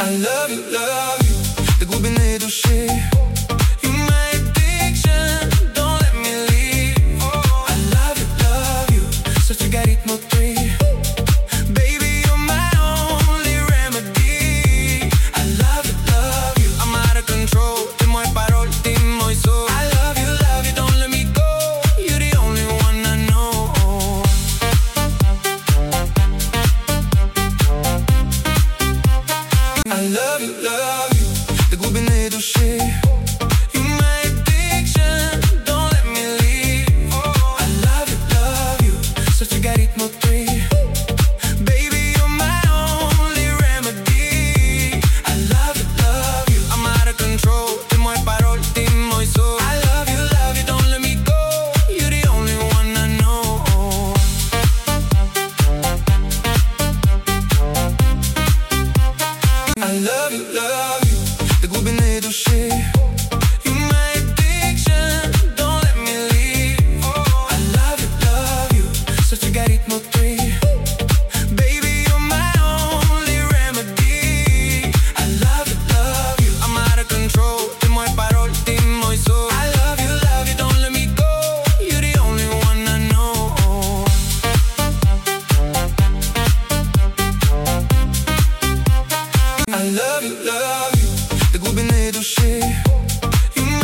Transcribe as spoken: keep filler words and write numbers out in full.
I love you, love you, te glubine duši. You my addiction, don't let me leave. I love you, love you, srce ga ritmo tri. Baby, you're my only remedy. I love you, love you, I'm out of control. Ti moje parole, ti moj soul. I love you, love you, don't let me go. You're the only one I know. I love you, love you, te glubine duši. You my addiction, don't let me leave. I love you, love you, srce ga ritmo tri. Baby, you're my only remedy. I love you, love you, I'm out of control. Ti moje parole, ti moj soul. I love you, love you, don't let me go. You're the only one I know. I love you, love you, te glubine duši.